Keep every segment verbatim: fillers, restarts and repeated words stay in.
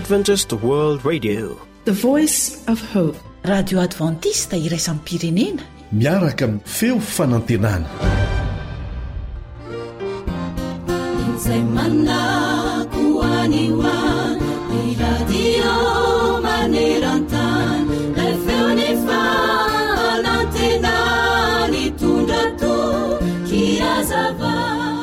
Adventist World Radio, the voice of hope. Radio Adventista iraisam pirenena miaraka amin'ny feo fanantenana. Izay manakoaniwa ny radio maneran-tany ilay feony fanantenana nitondra tokiazava.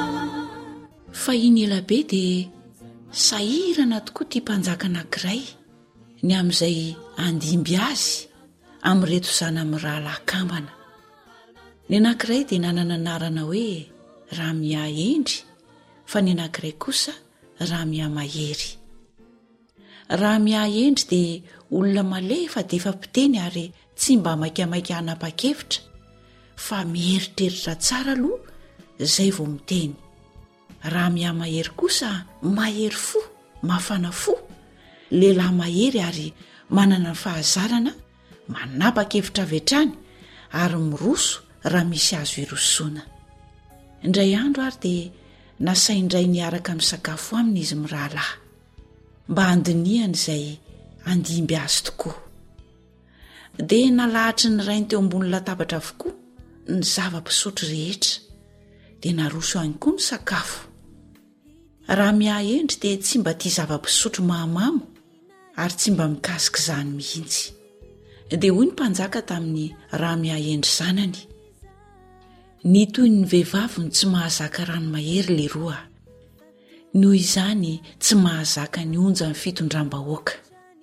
Fahiny elabe dia sahirana tokoa ty mpanjaka anankiray ny amin'izay andimby azy amin'reto zana amin'ny rahalahy-kambana. Ny anankiray dia nanana anarana hoe Ramiaendry, fa ny anankiray kosa Ramiamahery. Ramiaendry dia olona malefa dia efa mpiteny ary tsy mba maikamaika hanapa-kevitra fa mieritreritra tsara aloha izay vao miteny. Ramiamahery kosa mahery fo, mafana fo, lehilahy mahery ary manana ny fahazarana manapa-kevitra avy hatrany ary miroso raha misy azo irosoana. Indray andro ary dia nasaindray niaraka misakafo aminy izy mirahalahy mba handiniany izay andimby azy tokoa. Dia nalahatry ny rainy teo ambony latabatra avokoa ny zava-pisotro rehetra dia naroso ihany koa ny sakafo. Ramiaendry dia tsy mba tia zava-pisotro mahamamo ary tsy mba mikasika izany mihitsy. Dia hoy ny mpanjaka tamin'ny Ramiaendry zanany: ny toy ny vehivavy ny tsy mahazaka rano mahery leroa, noho izany tsy mahazaka ny onja ny fitondram-bahoaka.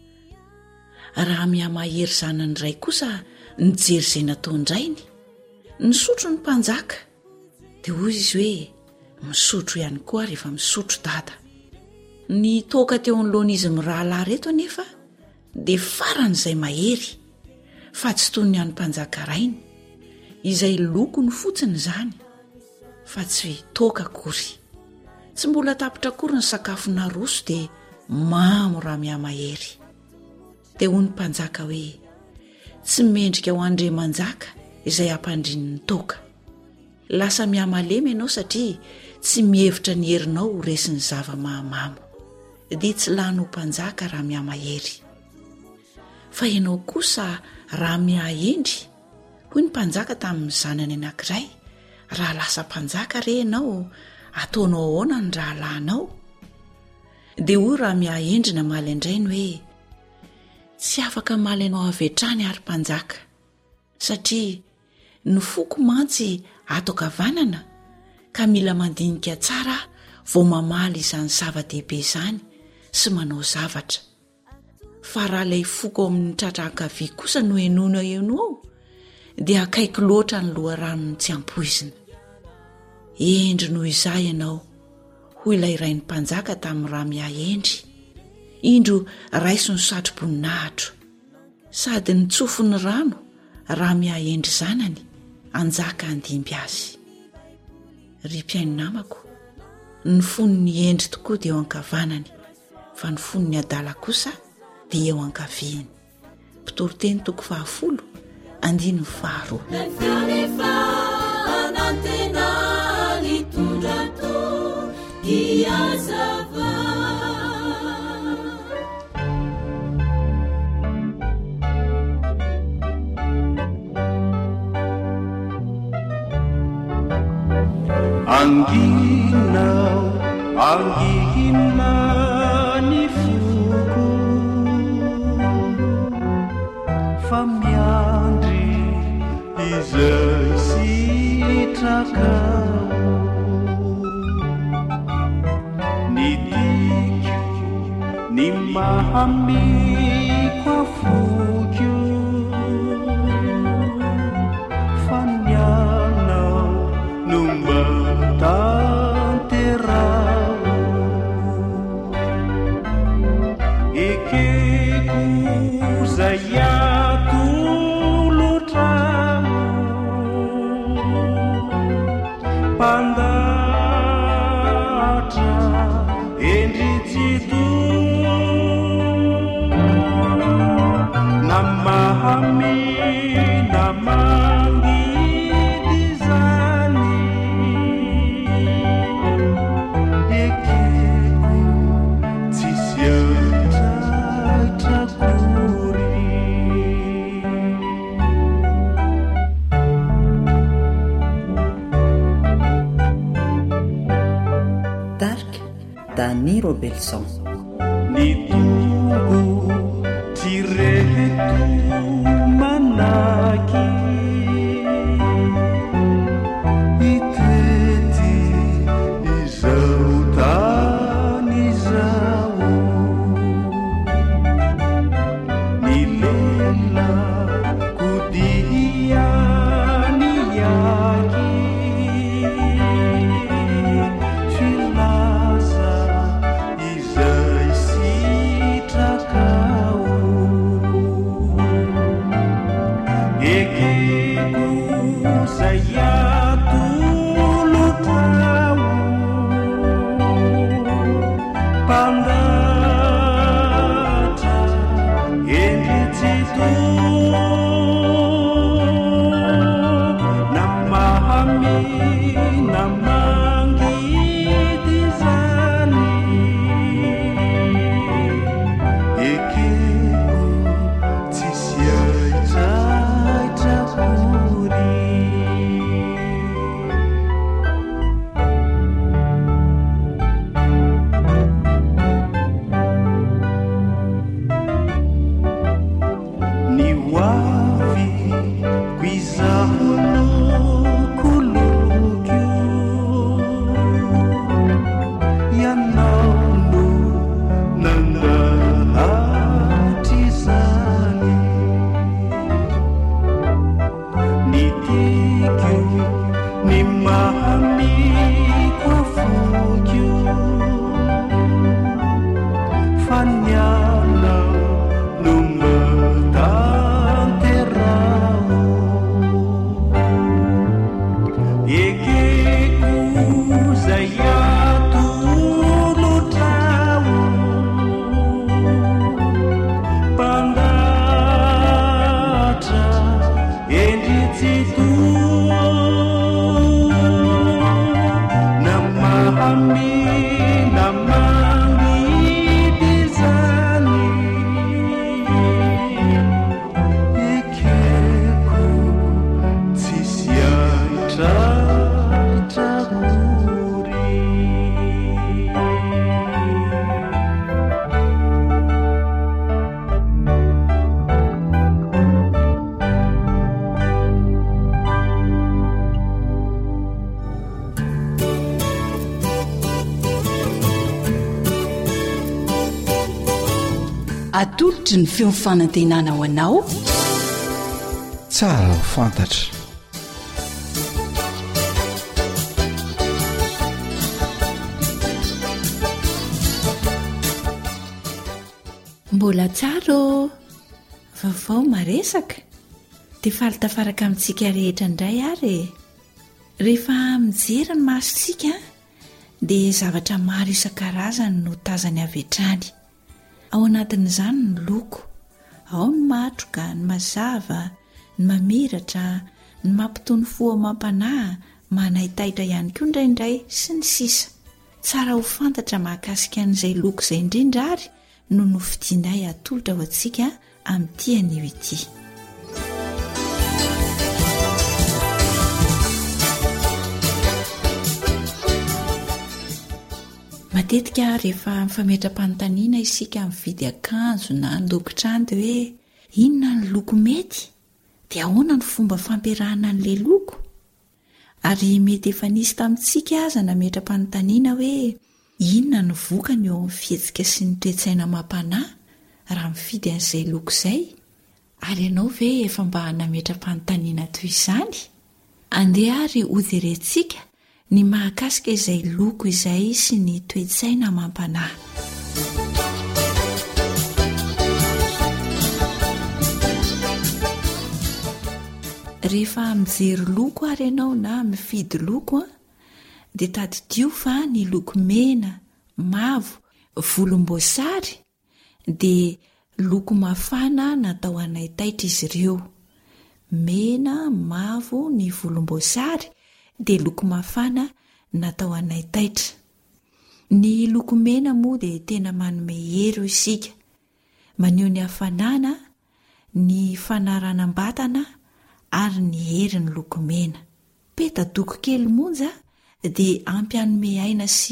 Ramiamahery zanany iray kosa nijery izay nataondrainy, nisotro ny mpanjaka dia hoy izy hoe misotro ihany koa rehefa misotro dada. Ny toaka teo anoloan'izy mirahalahy reto anefa dia faran'izay mahery, fa tsy toy ny an'ny mpanjaka rainy izay lokony fotsiny izany, fa tsy toaka akory. Tsy mbola tapitra akory ny sakafo naroso dia mamo Ramiamahery. Dia hoy ny mpanjaka hoe tsy mendrika ho Andriamanjaka izay hampandriny ny toaka. Lasa mihamalemy ianao satria tsy mihevitra ny herinao ho resiny zava-mahamamo. Dia tsy lano mpanjaka Ramiamahery. Fa ianao kosa Ramiaendry, hoy ny mpanjaka tamin'ny zanany anankiray, raha lasa mpanjaka re ianao, ataonao ahoana ny rahalahinao? Dia hoy Ramiaendry namaly andrainy hoe tsy afaka maly ianao avy hatrany ary mpanjaka, satria ny foko mantsy ato-kavanana ka mila mandinika tsara vao mamaly izany zava-dehibe izany sy manao zavatra. Fa raha ilay foko ao amin'ny tratra-ankavia kosa no henoina eno ao dia akaiky loatra ny loharanony tsy ampoizina. Endry noho izay ianao, hoy ilay rain'ny mpanjaka tamin'ny Ramiaendry, indro raiso ny satro-boninahitro sady ny tsofo ny rano Ramiaendry zanany anjaka andimby azy. Ry mpiaino namako, ny fon'ny endry tokoa dia eo ankavanany, fa ny fon'ny adala kosa dia eo ankaviany. Mpitoroteny toko fahafolo andiny faharoa. Anginao, angina ny foko, fa miandry izay sitrakao. Ny diko, ny mahamiko afoko, fa nianao no mba tanterao. Ekeko zay ato loatrao, mpandatra endry tsy to Dany Robelson. Ny tombo tireto manaky itety izao tany izao ny lela kodiany yaky filaza izay sitrakao ekeko zay atolotrao pandatra endritsito na mahami na mangidy zany ekeko tsisy aitraitrakory ny hoavy koizaho lokolokio ianao no nandahatry zany ny tikio ny mahamiko avokio fa ny anao no matanterao ekeko zay atolotrao pandatra endritsito na mahami na mangidy zany ekeko tsisy aitraitrakory atolotry ny feo fanantenana ho anao tsara ho fantatra. mbola tsara vaovao maresaka dia falitafaraka amintsika rehetra indray ary rehefa mijery ny masontsika dia zavatra maro isan-karazany no tazany avy hatrany. Ao anatin'izany ny loko, ao ny matroka, ny mazava, ny mamiratra, ny mampitony fo mampanahy, manaitaitra ihany koa indraindray sy ny sisa. Tsara ho fantatra mahakasika an'izay loko izay indrindra ary no nofidianay atolotra ho antsika amin'ity anio ity. Matetika rehefa mifametram-panontaniana isika mividy akanjo na lokotrano dia hoe inona ny loko mety dia ahoana ny fomba fampiarahana an'ilay loko, ary mety efa nisy tamintsika aza nametram-panontaniana hoe inona ny vokany eo amin'ny fihetsika sy ny toe-tsaina mampanahy raha mifidy an'izay loko izay, ary ianao ve efa mba nametram-panontaniana toy izany? Andeha ary hojerentsika ny mahakasika izay loko izay sy ny toe-tsaina mampanahy. Rehefa mijery loko ary ianao na mifidy loko dia tadidio fa ny loko mena, mavo, volomboasary dia loko mafana natao anaitaitra izy ireo. Mena, mavo, ny volomboasary dia loko mafana natao anaitaitra. Ny loko mena moa dia tena manome hery isika, maneho ny hafanana, ny fanaranam-batana ary ny hery ny loko mena. Petadoko kely monja dia ampy hanome aina sy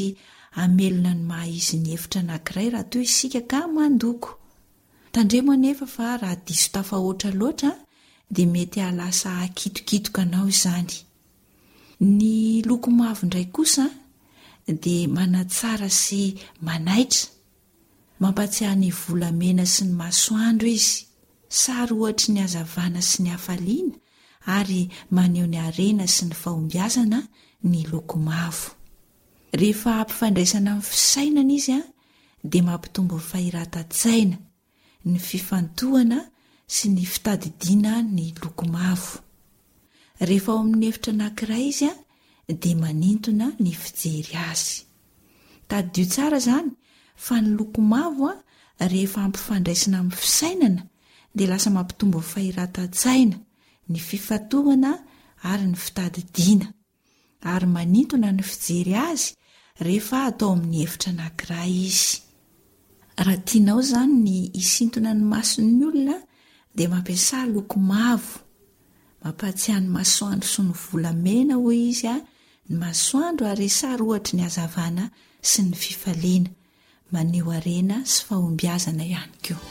amelona ny maha izy ny hevitra anankiray raha toy isika ka mandoko. Tandremo anefa fa raha diso tafahoatra loatra dia mety halasa kitokitoka anao izany. Ny loko mavo indray kosa dia manatsara sy manaitra. Mampatsiahy ny volamena sy ny masoandro izy. Sary ohatra ny hazavana sy ny hafaliana ary maneho ny harena sy ny fahombiazana ny loko mavo. Rehefa ampifandraisana amin'ny fisainana izy a, dia mampitombo ny fahiran-tsaina, ny fifantohana sy ny fitadidiana ny loko mavo. Rehefa ao amin'ny hevitra anankiray izy a, dia manintona ny fijery azy. Tadidio tsara izany fa ny loko mavo a, rehefa ampifandraisana amin'ny fisainana dia lasa mampitombo ny fahiran-tsaina, ny fifantohana ary ny fitadidiana, ary manintona ny fijery azy rehefa atao amin'ny hevitra anankiray izy. Raha tianao izany ny hisintona ny mason'ny olona dia mampiasa loko mavo. Mampatsiahy ny masoandro sy ny volamena hoy izy a, ny masoandro ary sary ohatra ny hazavana sy ny fifaliana, maneho harena sy fahombiazana ihany koa.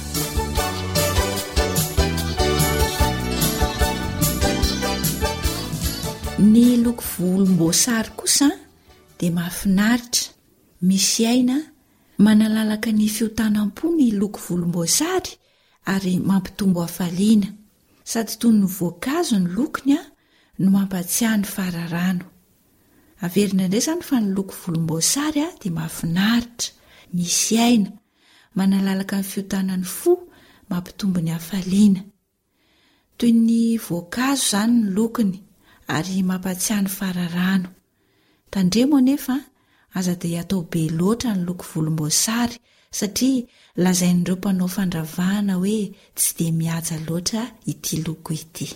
Ny loko volomboasary kosa dia mahafinaritra, misy aina, manalalaka ny fiotanam-po ny loko volomboasary ary mampitombo hafaliana. Sady toy ny voankazo ny lokony a, no mampatsiahy ny fahararano. Averina indray izany fa ny loko volomboasary a dia mahafinaritra, misy aina, manalalaka ny fiotanan'ny fo, mampitombo ny hafaliana. Toy ny voankazo izany ny lokony ary mampatsiahy ny fahararano. Tandremo anefa aza dia atao be loatra ny loko volomboasary satria lazain'ireo mpanao fandravahana hoe tsy dia mihaja loatra ity loko ity.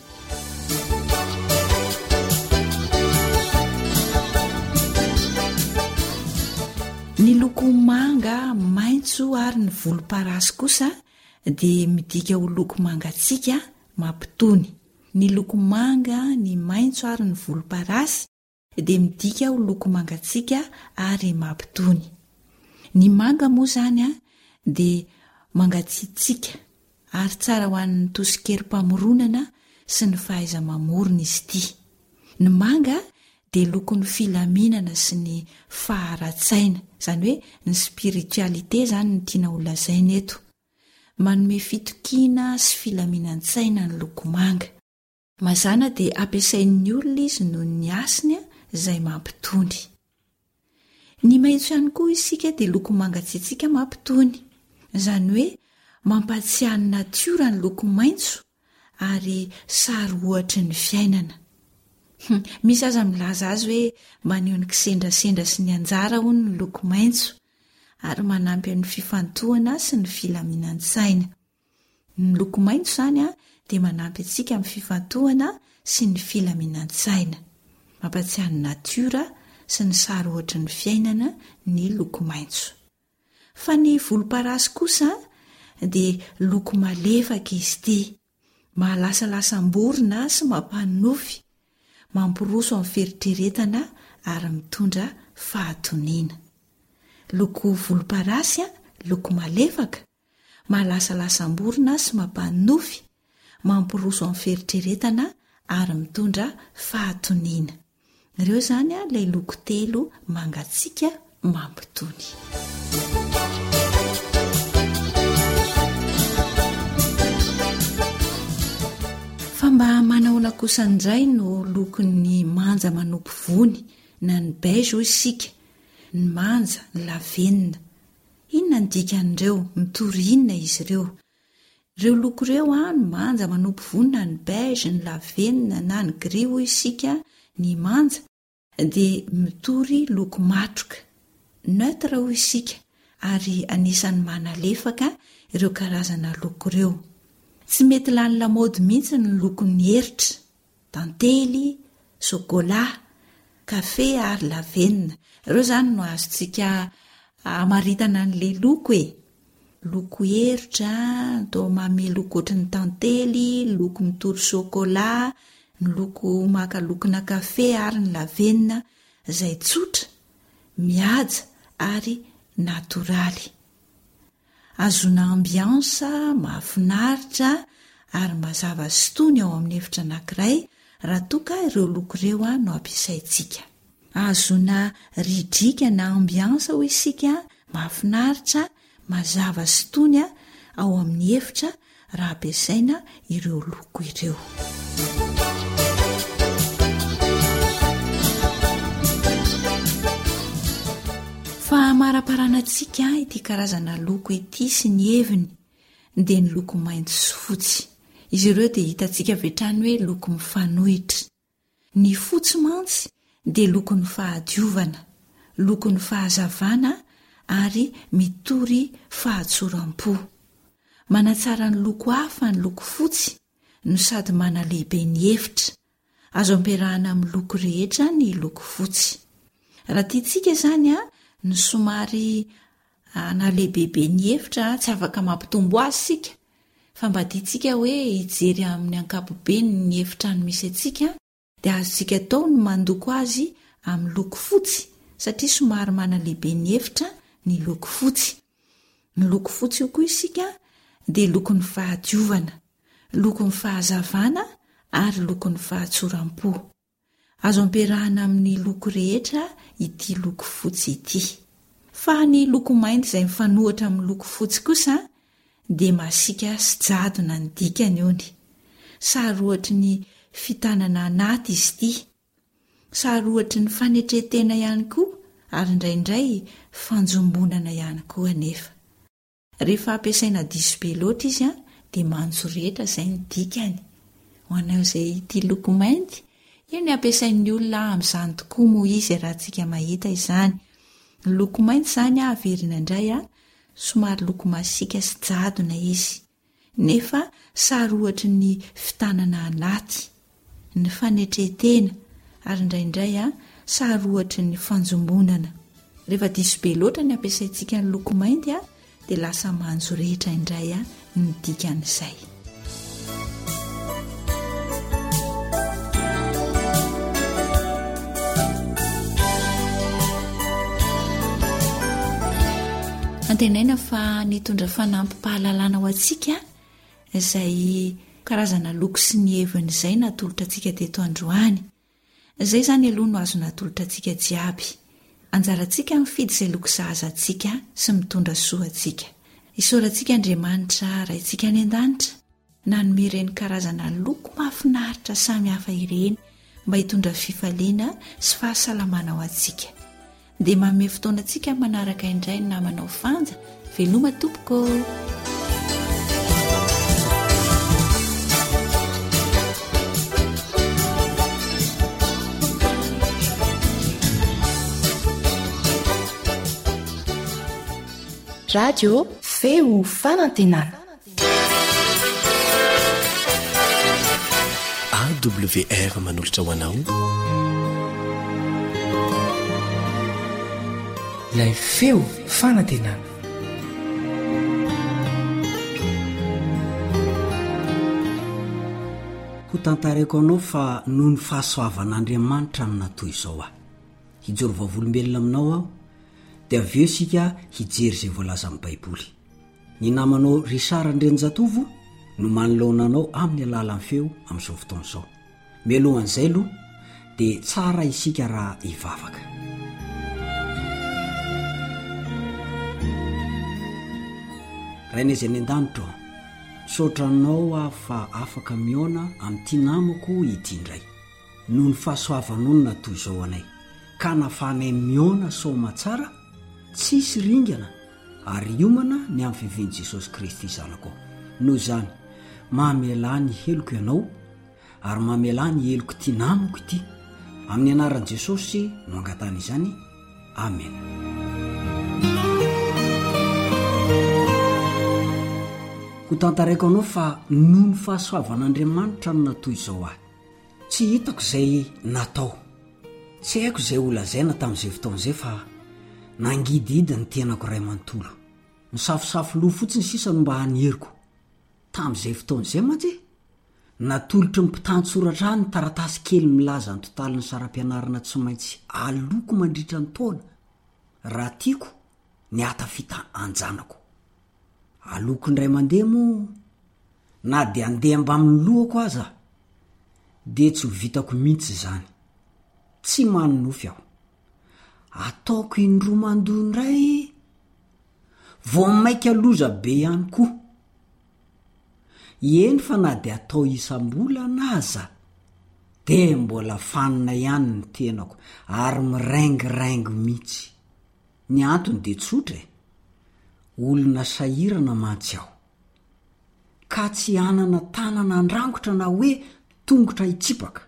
Ny loko manga, maitso ary ny volomparasy kosa dia midika ho loko mangatsiaka mampitony. Ny loko manga, ny maitso ary ny volomparasy dia midika ho loko mangatsiaka ary mampitony. Ny manga moa izany a dia mangatsiatsiaka ary tsara ho an'ny tosikerim-pamoronana sy ny fahaiza-mamorona izy ity. Ny manga dia lokon'ny filaminana sy ny faharatsaina, izany hoe ny spiritualité izany ny tiana ho lazaina eto. Manome fitokiana sy filaminan-tsaina ny loko manga. Mazana dia ampiasain'ny olona izy noho ny asiny izay mampitony. Ny maitso ihany koa isika dia loko mangatsiatsiaka mampitony. Izany hoe mampatsiahy ny natiora ny loko maitso ary sary ohatra ny fiainana. Misy aza milaza azy hoe maneho ny kisendrasendra sy ny anjara hono ny loko maitso ary manampy amin'ny fifantohana sy ny filaminan-tsaina. Ny loko maitso izany a dia manampy antsika amin'ny fifantohana sy ny filaminan-tsaina. Mampatsiahy ny natiora sy ny sary ohatra ny fiainana ny loko maitso. Fa ny volomparasy kosa dia loko malefaka izy ity, mahalasalasam-borona sy mampanofy, mampiroso amin'ny feritreretana ary mitondra fahatoniana. Loko volomparasy, loko malefaka, mahalasalasam-borona sy mampanofy, mampiroso amin'ny feritreretana ary mitondra fahatoniana. Ireo izany ilay loko telo mangatsiaka mampitony. Fa mba manahoana kosa indray no lokon'ny manja manopy vony na ny beige hoy isika, ny manja, ny lavenina. Inona ny dikan'ireo? Mitory inona izy ireo? Ireo loko ireo a, ny manja manopy vony na ny beige, ny lavenina na ny gris hoy isika, ny manja dia mitory loko matroka, neutre hoy isika, ary anisan'ny manalefaka ireo karazana loko ireo. Tsy mety lany lamody mihitsy ny lokon'ny eritra, tantely, sokola, kafe ary lavenina. Ireo izany no azontsika hamaritana an'ilay loko e. Loko eritra, atao manome loko ohatry ny tantely, loko mitory sokola, ny loko maka lokona kafe ary ny lavenina, izay tsotra, mihaja ary natoraly. Azona ambiansa mahafinaritra ary mazava sitony ao amin'ny efitra anankiray raha toka ireo loko ireo a no ampiasaintsika. Azona ridrika na ambiansa ho isika mahafinaritra mazava sitony ao amin'ny efitra raha ampiasaina ireo loko ireo. Fa maraparanantsika ity karazana loko ity sy ny heviny dia ny loko mainty sy fotsy. Izy ireo dia hitantsika vetrany hoe loko mifanohitra. Ny fotsy mantsy dia loko ny fahadiovana, loko ny fahazavana ary mitory fahatsoram-po. Manatsara ny loko hafa ny loko fotsy no sady manalehibe ny efitra. Azo ampiarahana amin'ny loko rehetra ny loko fotsy. Raha tiantsika izany a ny somary nalehibebe ny efitra tsy afaka mampitombo azy sika, fa mba tiantsika hoe hijery amin'ny ankapobeny ny efitra no misy atsika dia azontsika atao ny mandoko azy amin'ny loko fotsy satria somary manalehibe ny efitra ny loko fotsy. Ny loko fotsy io koa isika dia loko ny fahadiovana, loko ny fahazavana ary loko ny fahatsoram-po. Azo ampiarahana amin'ny loko rehetra ity loko fotsy ity. Fa ny loko mainty izay mifanohitra amin'ny loko fotsy kosa dia masika sy jadona ny dikany ony. Sary ohatra ny fitanana anaty izy ity. Sary ohatra ny fanetretena ihany koa ary indraindray fanjombonana ihany koa anefa. Rehefa ampiasaina diso be loatra izy a dia manjo rehetra izay ny dikany. Ho anao izay ity loko mainty, io ny ampiasain'ny olona amin'izany tokoa moa izy raha tsika mahita izany. Ny loko mainty izany averina indray a somary loko masika sy jadona izy. Nefa sary ohatra ny fitanana anaty, ny fanetretena ary indraindray a sary ohatra ny fanjombonana. Rehefa diso be loatra ny ampiasaintsika ny loko mainty a dia lasa manjo rehetra indray a ny dikan'izay. Antenaina fa nitondra fanampim-pahalalana ho antsika izay karazana loko sy ny heviny izay natolotra antsika teto androany. Izay izany aloha no azo natolotra antsika jiaby. Anjarantsika mifidy izay loko sahaza antsika sy mitondra soa antsika. Isaorantsika Andriamanitra raintsika any an-danitra nanome ireny karazana loko mahafinaritra samy hafa ireny mba hitondra fifaliana sy fahasalamana ho antsika. Dia manome fotoana antsika manaraka indray ny namanao fanja veloma tompoko. Radio feo fanantenana. A W R manolotra ho anao ilay feo fanantenana. Ho tantareko anao fa noho ny fahasoavan'Andriamanitra no natoy izao aho. Hijoro vavolombelona aminao aho dia avy eo isika hijery izay voalaza amin'ny Baiboly. Ny namanao Risara Andrenjatovo no manoloana anao amin'ny alalan'ny feo amin'izao fotoana izao. Mialohan'izay aloha dia tsara isika raha hivavaka. Rainezay ny an-danitra saotranao aho fa afaka miona amin'ity namako ity indray. Noho ny fahasoavanao no natoy izao anay ka nafahanay miona soma tsara tsisy ringana ary iomana ny amin'ny fivian'i Jesosy Kristy zanako. Noho izany mamelà ny heloko ianao ary mamelà ny heloko ity namako ity amin'ny anaran'i Jesosy no angatana izany. Amen. Ho tantareko anao fa noho ny fahasoavan'Andriamanitra no natoy izao ahy. Tsy hitako izay natao, tsy haiko izay olazaina tamin'izay fotoan'izay fa nangididy ny tenako ray manontolo. Ny safosafo loha fotsiny sisa no mba haneriko. Tamin'izay fotoan'izay mantsy natolotry ny mpitantsoratra ny taratasy kely milaza ny totalin'ny saram-pianarana tsy maintsy aloko mandritra ny taona. raha tiako ny atafita anjanako alokondray mandeha moa na de andeha mba amin'ny lohako aza de tsy ho vitako mihitsy zany tsy manonofy aho ataoko indroa mandondray vao maika loza be ihany koa eny fa na de atao isam-bola naza de mbola fanina ihany ny tenako ary mirengirengy mihitsy ny antony de tsotra olona sahirana mantsy aho ka tsy anana tanana andrangotra na hoe tongotra itsipaka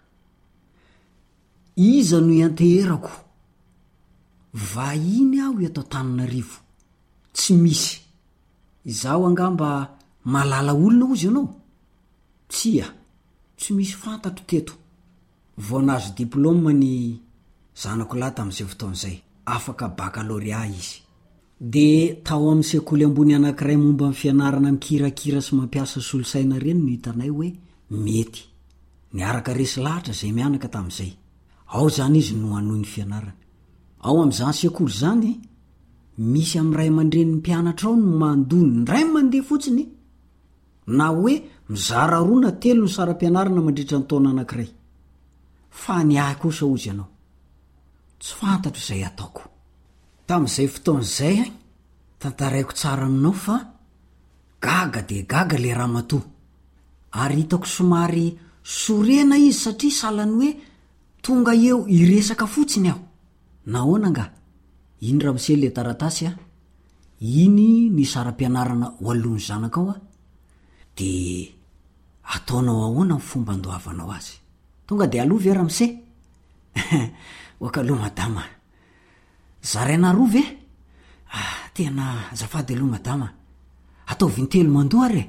iza no ianteherako vahiny aho eto Antananarivo tsy misy izaho angamba malala olona ozy ianao tsia tsy misy fantatro teto vao nazo diplôma ny zanako lahy tamin'izay fotoan'izay afaka baccalauréat izy de tao amin'ny sekoly ambony anankiray momba amin'ny fianarana mikirakira sy mampiasa solosaina reny no hitanay hoe mety niaraka resy lahatra zay mianaka tamin'izay ao zany izy no anohy ny fianarana ao amin'izany sekoly zany misy amin'ray aman-dreny mpianatra ao no mandony ndray mandeha fotsiny na hoe mizara roa na telo ny saram-pianarana mandritra ny taona anankiray fa ny ahy kosa ozy ianao tsy fantatro izay ataoko tamin'izay fotoan'izay tantaraiko tsara aminao fa gaga de gaga le ramatoa ary hitako somary sorena izy satria salany hoe tonga eo iresaka fotsiny aho nahoana nga iny raha misy le taratasy a iny ny saram-pianarana hoalony zanaka ao a de ataonao ahoana ny fomba andoavanao azy tonga de aloha ve raha mise okaloha madama zaraina roa ve ah, tena zafady aloha madama ataovy ny telo mandoa re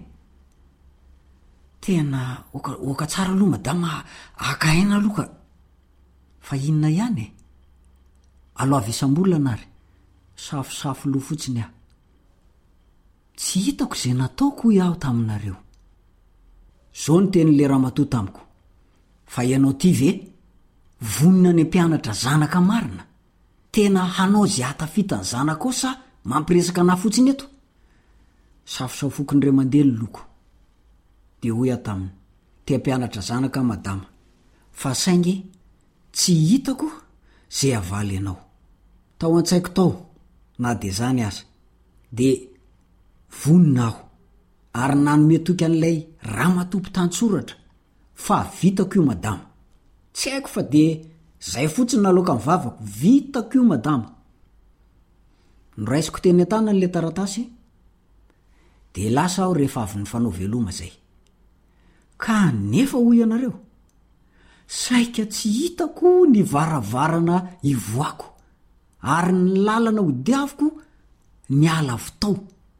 tena oka, oka tsara aloha madama akaina aloha ka fa inona ihany e aloha visam-bola nary safosafo loha fotsiny aho tsy hitako zay nataoko iaho taminareo zao ny tenyle ramatoa tamiko fa ianao ty ve vonina ny mpianatra zanaka marina tena hanao zay atafita ny zanaka ao sa mampiresaka na fotsiny eto safosafokony mandeha ny loko de hoy ataminy te mpianatra zanaka madama fa saingy tsy hitako zay avaly ianao tao an-tsaiko tao na de zany aza de vonina aho ary nanome toky an'ilay ramatompy tantsoratra fa vitako io madama tsy haiko fa de zay fotsiny naloka mivavako vitako io madama noraisiko teny an-tana n'le taratasy de lasa aho rehefa avy ny fanao veloma zay ka nefa hoy ianareo saika tsy hitako ny varavarana ivoako ary ny lalana ho diaviko ny ala vitao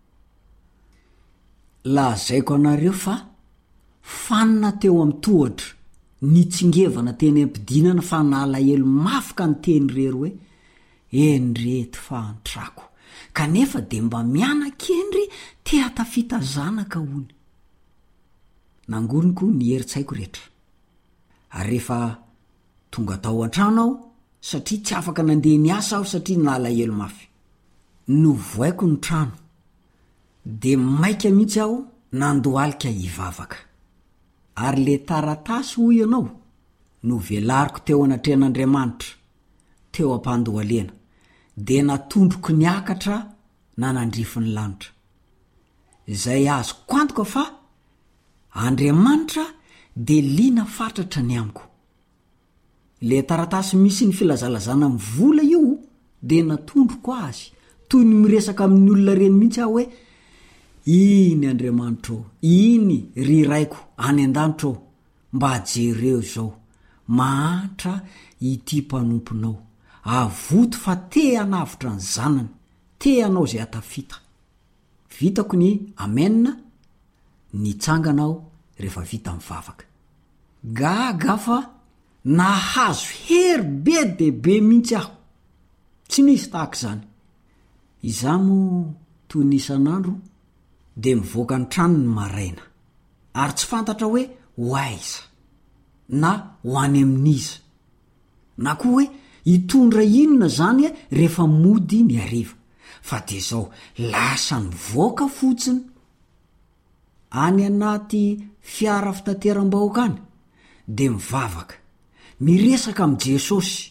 lazaiko anareo fa fanina teo amin'ny tohatra ny tsingevana teny ampidinana fa nalahelo mafika ny teny rery hoe enreto fa antrako kanefa de mba miana-kendry te atafita zanaka hony nangoniko ny heritsaiko rehetra ary rehefa tonga tao an-trano aho satria tsy afaka nandeha ny asa aho satria nalahelo mafy no voaiko ny trano de maika mihitsy aho nandoalika hivavaka ary le taratasy hoy ianao no velariko teo anatrehan'Andriamanitra teo ampandohalena de natondroko ny akatra na nandrify ny lanitra izay azo kwantoka fa Andriamanitra de lina fatratra ny amiko le taratasy misy ny filazalazana mivola io de natondroko azy toy ny miresaka amin'ny olona reny mihitsy aho hoe iny Andriamanitra iny ry raiko any an-danitra mba jereo zao mahantra ity mpanomponao avoto fa te hanavitra ny zanany te hanao zay atafita vitako ny amenna ny tsanganao rehefa vita mivavaka gaga fa nahazo hery be de be mihitsy aho tsy nisy tahaka zany izamo toy nisan'andro de mivoaka ny trano ny maraina ary tsy fantatra hoe ho aiza na ho any amin'iza na koa hoe hitondra inona zany a rehefa mody ny ariva fa de zao lasa ny voaka fotsiny any anaty fiara fitateram-bahoaka any de mivavaka miresaka am' Jesosy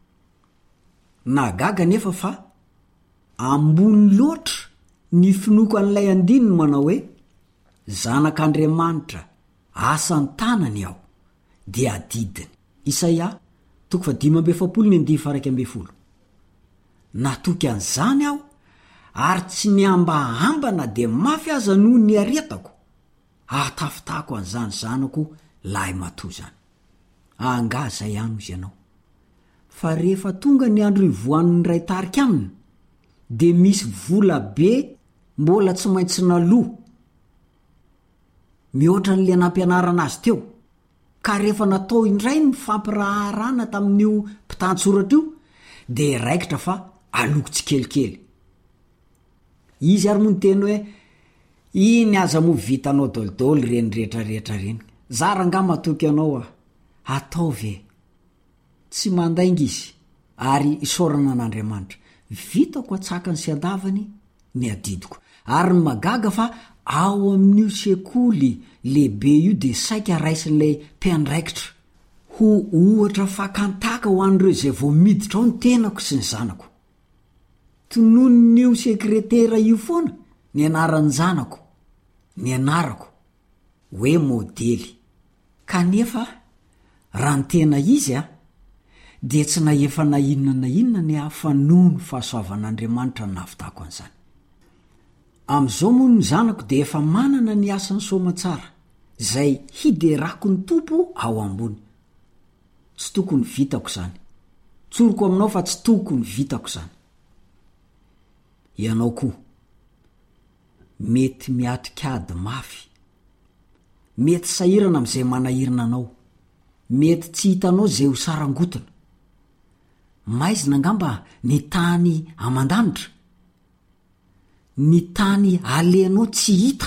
nagaga nefa fa ambony loatra ny finoko an'ilay andininy manao hoe zanak'Andriamanitra asany tanany aho de adidiny. Isaia toko fa dimy amby efapolo ny andimy faraky amby folo. Natoky an'izany aho ary tsy niamba-ambana de mafy aza noho ny aretako atafitako an'izany zanako lahy matoa zany. Anga zay ihany izy ianao. Fa rehefa tonga ny andro ivoan'ny ray tarika aminy de misy vola be mbola tsy maintsy naloa mihoatra n'le nampianarana azy teo ka rehefa natao indray ny fampiraharana tamin'io mpitantsoratra io de raikitra fa aloko tsy kelikely. Izy ary moa ny teny hoe iny aza mo vitanao dolidoly reny rehetrarehetra reny. Zara nga matoky anao a ataovy tsy mandainga izy ary isorana an'Andriamanitra. Vitako atsakany sy andavany ny adidiko ary ny magaga fa ao amin'io sekoly lehibe io de saika raisin'ilay mpiandraikitra ho ohatra fakantaka ho an'ireo zay vao miditra ao ny tenako sy ny zanako. Tonon'io sekretera io foana ny anaran'ny zanako ny anarako hoe modely. Kanefa raha ny tena izy a de tsy nahefa na inona na inona ny hafa noho ny fahasoavan'Andriamanitra ny navitako an'izany. Am'izao moa ny zanako de efa manana ny asany somatsara zay hiderako ny tompo ao ambony. Tsy tokony vitako zany. Tsoroko aminao fa tsy tokony vitako zany. Ianao koa mety miatrikady mafy, mety sahirana am'izay manahirana anao, mety tsy hitanao zay ho sarangotona. Maizina angamba ny tany aman-danitra, ny tany alenao tsy hita,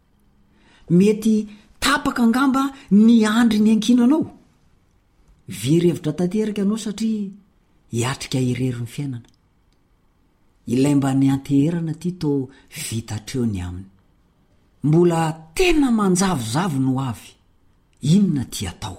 mety tapaka angamba ny andry ny ankinanao. Virevitra tanteraka anao satria hiatrika irery ny fiainana. Ilay mba ny anteherana ty to vitatreo ny aminy. Mbola tena manjavozavo no avy. Inona ty atao?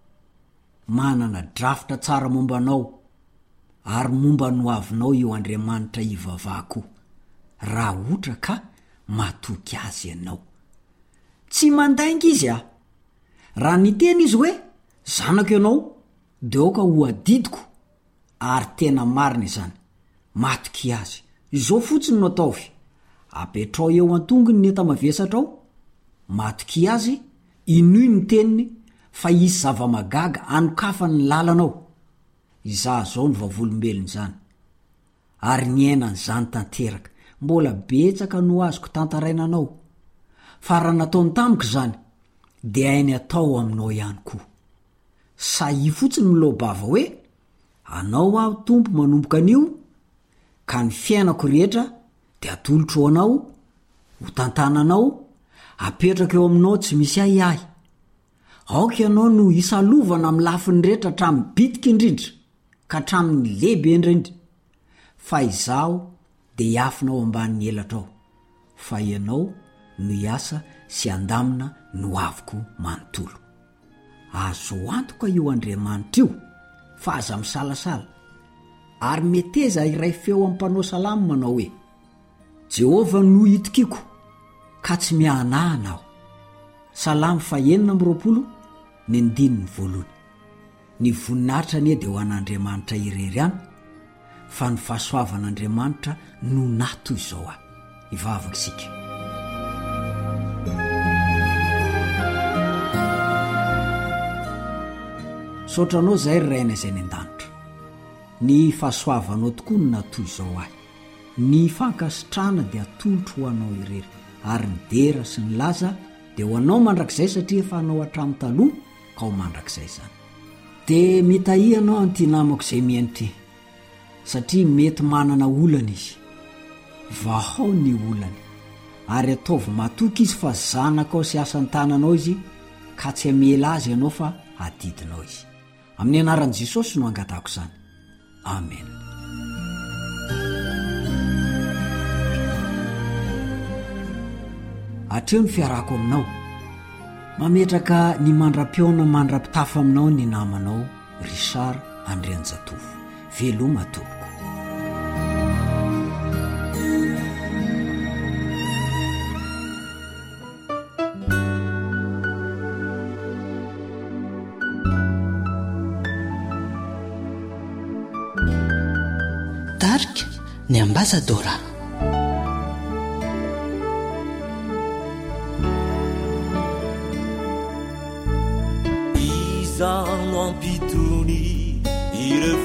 Manana drafitra tsara momba anao ary momba no avinao io Andriamanitra ivavahako raha ohatra ka matoky azy ianao. Tsy mandainga izy a. Raha niteny izy hoe zanako ianao de oka ho adidiko ary tena marina izany. Matoky azy. Izao fotsiny no ataovy. Apetrao eo antongony ny entamavesatra ao. Matoky azy, inoy ny teniny fa isy zava-magaga anokafany ny lalanao. Iza zao ny vavolombelony zany. Ary ny ainany zany tanteraka. Mbola betsaka no azoko tantarainanao. Fa raha nataony tamiko zany, de ainy atao aminao ihany koa. Sahi fotsiny milobava hoe, anao aho tompo manomboka anio, ka ny fiainako rehetra de atolotro ho anao, ho tantananao, apetraka eo aminao tsy misy ahy ahy. Aoka ianao no isalovana amin'ny lafiny rehetra hatramin'ny bitika indrindra, ka hatramin'ny lehibe indrindra. Fa izaho de hiafinao ambanin'ny elatra ao. Fa ianao no hiasa sy andamina no aviko manontolo. Azo antoka io Andriamanitra io fa aza misalasala. Ary meteza iray feo amin'ny mpanao salamo manao hoe Jehova no itikiko ka tsy mihanahana aho. Salamo fa enina amby roapolo ny andininy voalohany. Ny voninahitra anie de ho an'Andriamanitra irery any, fa ny fahasoavan'Andriamanitra no nato izao ah. Ivavaka isika. Sotranao zay ry raina izay ny an-danitra. Ny fahasoavanao tokoa no nato izao ahy. Ny fankasitrana de atolotro ho anao irery, ary ny dera sy ny laza de ho anao mandrakizay satria efa anao hatramin'ny taloha ka ho mandrakizay zany. De mitahi anao an'ity namako izay miain'ity, satria mety manana olana izy. Vahao ny olany, ary ataovy matoky izy fa zanakao sy asany tananao izy, ka tsy amela azy ianao fa adidinao izy. Amin'ny anaran'i Jesosy no angatako zany. amen. atreo ny fiarako aminao mametraka ny mandra-piona mandra-pitafa aminao ny namanao Richard Andrianjatovo veloma tompoko. Darika ny ambasadora. Izano ampitony ireo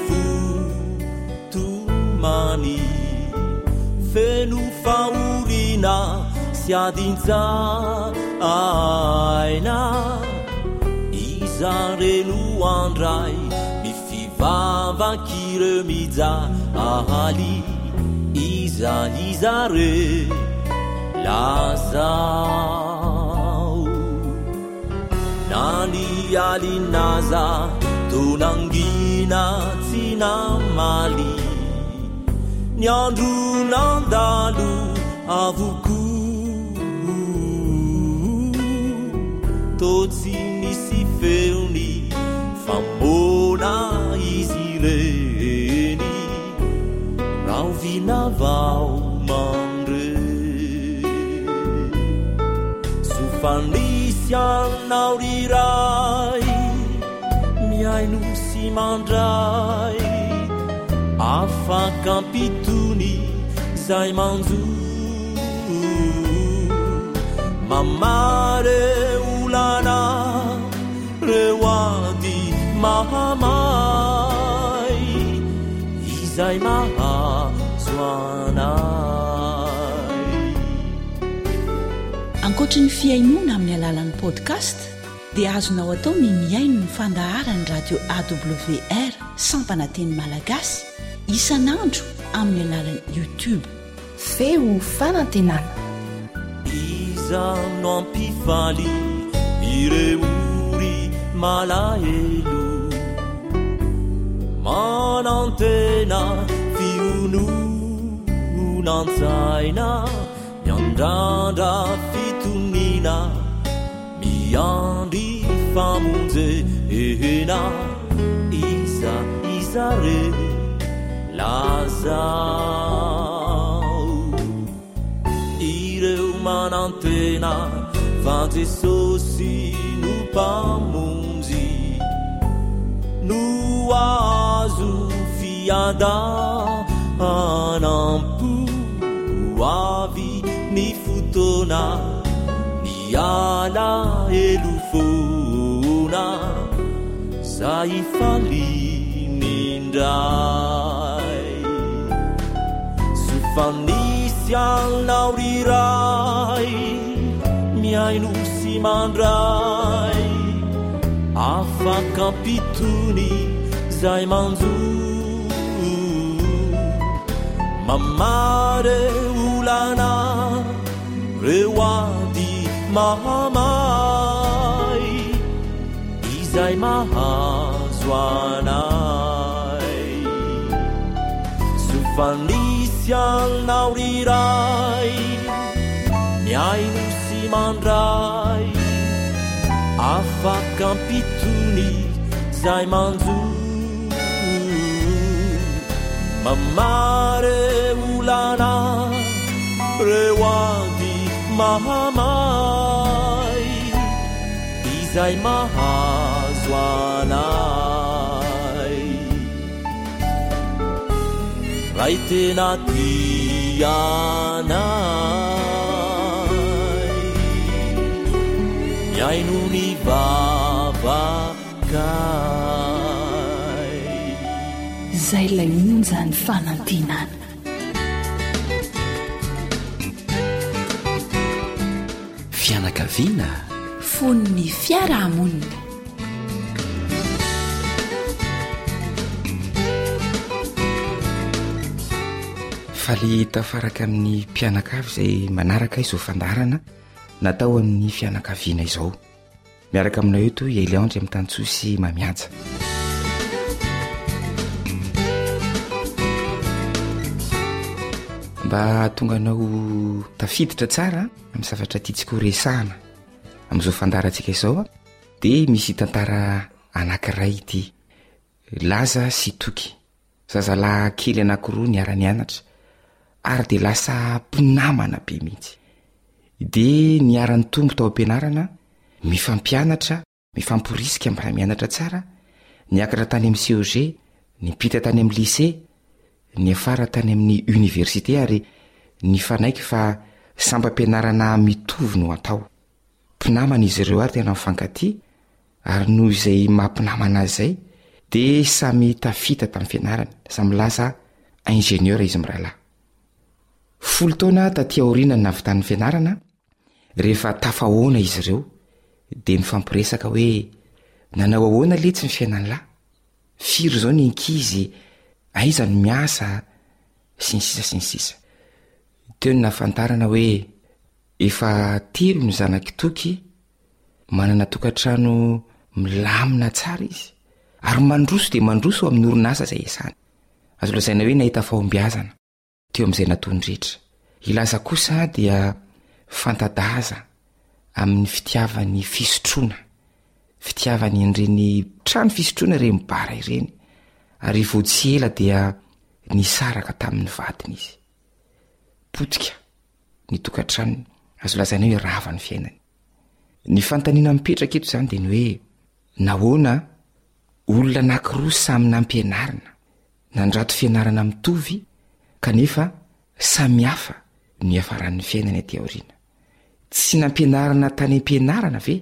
fotomany feno fahoriana sy adintsaina izareno andray mifivavakireo mijaly iza izare lazao nani alinaza tonangina tsy namaly ny andro nandalo avoko totsy nisy feony famona izy reny rao vinavao mandre sofanisy anao riray miaino sy mandray afaka ampitony zay manjo mamare olana reo ady mahamay izay mahazo anay. Ankoatra ny fiainona amin'ny alalan'ny podcast dia azonao atao ny miaino ny fandaharany radio A W R sampananteny malagasy isanandro amin'ny alalan'ny YouTube. Feo fanantenana. Izano ampifaly ireory malahelo manantena fiononantsaina miandrandra fitonina miandry famonjehena iza izare lazao ireo manantena va Jesosy no mpamonjy no azo fiadanampo avy ny fotoana miala elofona zay falinindray sofanisy anao riray miaino sy mandray afaka ampitony zay manjo mamare olana reo ady mahamay izay mahazo anay sofanisy anao riray miaino sy mandray afaka ampitony zay manjo mamare olana reo ady mahamay izay mahazo anay ray tena tianay miaino ny vavakay zay lay onjany fanantenana. Fianakaviana fonony fiarahamonina. faly tafaraka amin'ny mpianakavy izay manaraka izao fandarana natao amin'ny fianakaviana izao. Miaraka aminao eto Eliandry amin'ny Tantsosy Mamiaja. mba tonga anao tafiditra tsara amin'ny zavatra tiatsika ho resahana amin'izao fandarantsika izao a dia misy tantara anankiray ity laza sy toky zazalahy kely anankiroa niara-nianatra ary dia lasa mpinamana be mihitsy dia niara-ny tombo tao am-pianarana mifampianatra mifamporisika mba mianatra tsara niakatra tany amin'ny C E G nipita tany amin'ny lycée ny afara tany amin'ny université ary ny fanaiky fa sambam-pianarana mitovy no atao mpinamana izy ireo ary tena mifankaty ary noho izay mampinamana izay dia samy tafita tamin'ny fianarana samy lasa ingénieur izy mirahalahy folo taona taty aoriana ny navitan'ny fianarana rehefa tafahoana izy ireo dia mifampiresaka hoe nanao ahoana le tsy ny fiainany lahy firy zao ny ankizy aiza no miasa sy ny sisa sy ny sisa teo ny nafantarana hoe efa telo ny zanaky toky manana tokantrano milamina tsara izy ary mandroso dia mandroso amin'ny orinasa izay esany azo lazaina hoe nahita fahombiazana teo amin'izay nataondrehetra ilaza kosa dia fantadaza amin'ny fitiavany fisotroana fitiavany ireny trano fisotroana ireny mibara ireny ary vao tsy ela dia nisaraka tamin'ny vadiny izy potika ny tokantranony azo lazaina hoe rava ny fiainany ny fantaniana mipetraka eto izany dia ny hoe nahoana olona anankiroa samy nampianarana nandrato fianarana mitovy kanefa samy hafa ny hafaran'ny fiainany aty aoriana tsy nampianarana tany ampianarana ve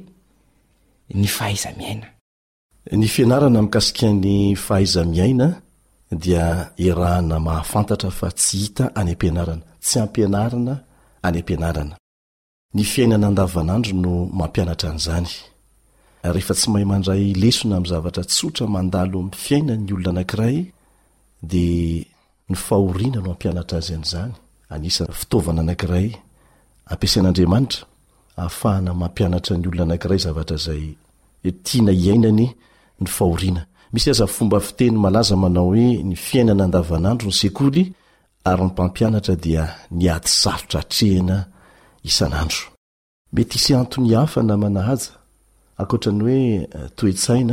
ny fahaiza miaina ny fianarana mikasikan'ny fahaiza miaina dia irahana mahafantatra fa tsy hita any ampianarana tsy ampianarana any ampianarana ny fiainana andavanandro no mampianatra an'izany rehefa tsy mahay mandray lesona amin'ny zavatra tsotra mandalo amin'ny fiainan'ny olona anankiray dia ny fahoriana no ampianatra azy an'izany anisa fitaovana anankiray ampiasain'Andriamanitra ahafahana mampianatra ny olona anankiray zavatra izay tiana iainany ny fahoriana misy aza fomba fiteny malaza manao hoe ny fiainana andavanandro ny sekoly ary ny mpampianatra dia ny ady sarotra atrehana isanandro mety isy antony hafa na manahaja akoatrany hoe toetsaina